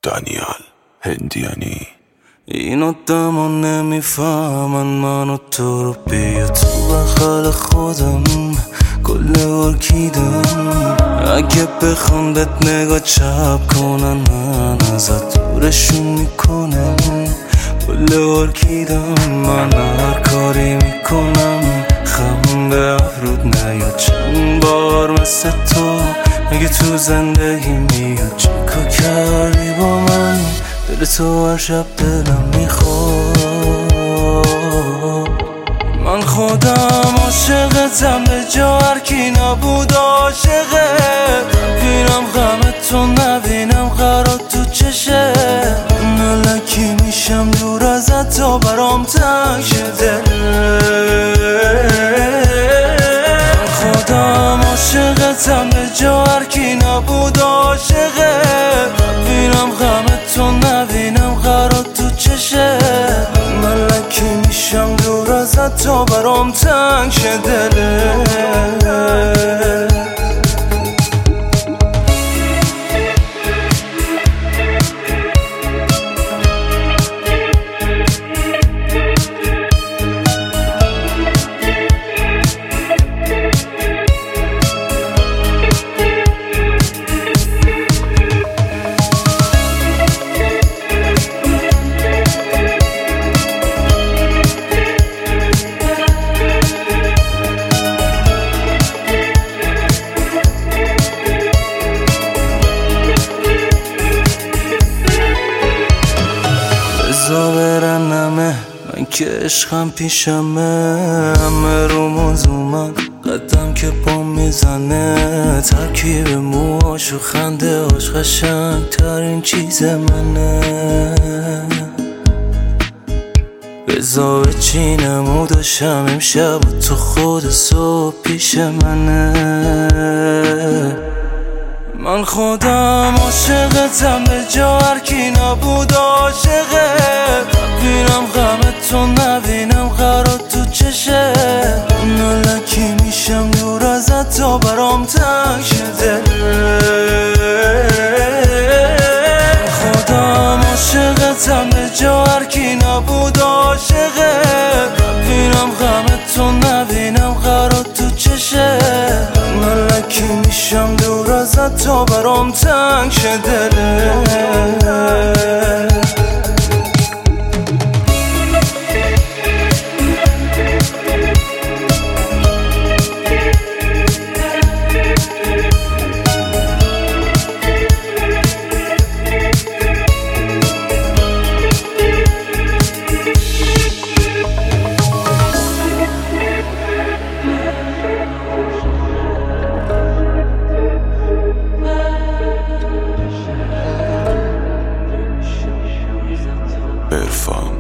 دانیال هندیانی. این آدما نمیفهمن من و تو رو، بیا تو بغل خودم کل ارکیدم. اگه بخوام بهت نگاه چپ کنن من ازت دورشون میکنم، کل ارکیدم. من هر کاری میکنم خم به افرود نیاد. چند بار مثل تو مگه تو زندگی میاد؟ چیکار کردی با من؟ دل تو هر شب دلم میخواد. من خودم عاشقتم به جا هر کی نبود عاشقت. ببینم غمتو نبینم قرار تو چشه. من لکی میشم دور ازت تا برام تنگ شده. من خودم عاشقتم به جا هر کی نبود عاشقت. ببینم غمتو نبینم قرار تو چشه. من لکی میشم دور ازت تا برام تنگ شده. بزا برنمه من که عشقم پیشمه. همه رو موضوع قدم که پا میزنه. ترکیب موهاش و خنده هاش قشنگ ترین چیز منه. بزا بچینم و داشتم امشب و تو خود صبح پیش منه. من خودم عاشقتم به جا هر کی نبود عاشقت. ببینم غمتو نبینم قرار تو چشه. من لکی میشم دور ازت تا برام تنگ شده. من خودم عاشقتم به جا هر کی نبود عاشقت. ببینم غمتو نبینم قرار تو چشه. من لکی میشم دور ازت تا برام تنگ شده. عرفان